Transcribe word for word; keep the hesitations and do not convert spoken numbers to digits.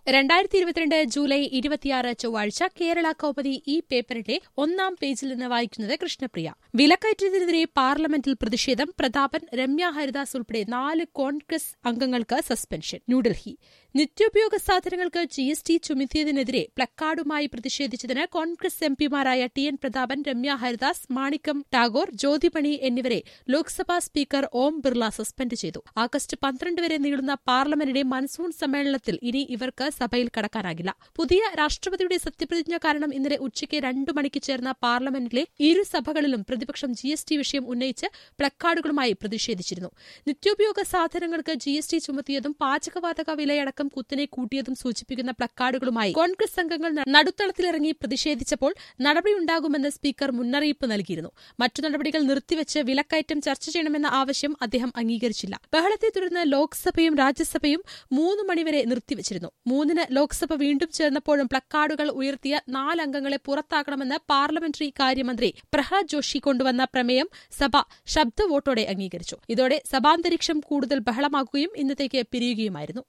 രണ്ടായിരത്തി ഇരുപത്തിരണ്ട് ജൂലൈ ഇരുപത്തിയാറ് ചൊവ്വാഴ്ച കേരള കൗമുദി ഈ പേപ്പറിന്റെ ഒന്നാം പേജിൽ നിന്ന് വായിക്കുന്നത് കൃഷ്ണപ്രിയ. വിലക്കയറ്റത്തിനെതിരെ പാർലമെന്റിൽ പ്രതിഷേധം. പ്രതാപൻ, രമ്യ ഹരിദാസ് ഉൾപ്പെടെ നാല് കോൺഗ്രസ് അംഗങ്ങൾക്ക് സസ്പെൻഷൻ. ന്യൂഡൽഹി. നിത്യോപയോഗ സാധനങ്ങൾക്ക് ജി എസ് ടി ചുമത്തിയതിനെതിരെ പ്ലക്കാർഡുമായി പ്രതിഷേധിച്ചതിന് കോൺഗ്രസ് എംപിമാരായ ടി എൻ പ്രതാപൻ, രമ്യ ഹരിദാസ്, മാണിക്കം ടാഗോർ, ജ്യോതിമണി എന്നിവരെ ലോക്സഭാ സ്പീക്കർ ഓം ബിർള സസ്പെൻഡ് ചെയ്തു. ആഗസ്റ്റ് പന്ത്രണ്ട് വരെ നീളുന്ന പാർലമെന്റിന്റെ മൺസൂൺ സമ്മേളനത്തിൽ ഇനി ഇവർക്ക് സഭയിൽ കടക്കാനാകില്ല. പുതിയ രാഷ്ട്രപതിയുടെ സത്യപ്രതിജ്ഞ കാരണം ഇന്നലെ ഉച്ചയ്ക്ക് രണ്ടു മണിക്ക് ചേർന്ന പാർലമെന്റിലെ ഇരു സഭകളിലും പ്രതിപക്ഷം ജി എസ് ടി വിഷയം ഉന്നയിച്ച് പ്ലക്കാർഡുകളുമായി പ്രതിഷേധിച്ചിരുന്നു. നിത്യോപയോഗ സാധനങ്ങൾക്ക് ജി എസ് ടി ചുമത്തിയതും പാചകവാതക വിലയടക്കം കുത്തനെ കൂട്ടിയതും സൂചിപ്പിക്കുന്ന പ്ലക്കാർഡുകളുമായി കോൺഗ്രസ് അംഗങ്ങൾ നടുത്തളത്തിലിറങ്ങി പ്രതിഷേധിച്ചപ്പോൾ നടപടിയുണ്ടാകുമെന്ന് സ്പീക്കർ മുന്നറിയിപ്പ് നൽകിയിരുന്നു. മറ്റു നടപടികൾ നിർത്തിവച്ച് വിലക്കയറ്റം ചർച്ച ചെയ്യണമെന്ന ആവശ്യം അദ്ദേഹം അംഗീകരിച്ചില്ല. ബഹളത്തെ തുടർന്ന് ലോക്സഭയും രാജ്യസഭയും മൂന്ന് മണിവരെ നിർത്തിവച്ചിരുന്നു. മൂന്നിന് ലോക്സഭ വീണ്ടും ചേർന്നപ്പോഴും പ്ലക്കാർഡുകൾ ഉയർത്തിയ നാലംഗങ്ങളെ പുറത്താക്കണമെന്ന് പാർലമെന്ററി കാര്യമന്ത്രി പ്രഹ്ലാദ് ജോഷി കൊണ്ടുവന്ന പ്രമേയം സഭ ശബ്ദവോട്ടോടെ അംഗീകരിച്ചു. ഇതോടെ സഭാന്തരീക്ഷം കൂടുതൽ ബഹളമാകുകയും ഇന്നത്തേക്ക് പിരിയുകയുമായിരുന്നു.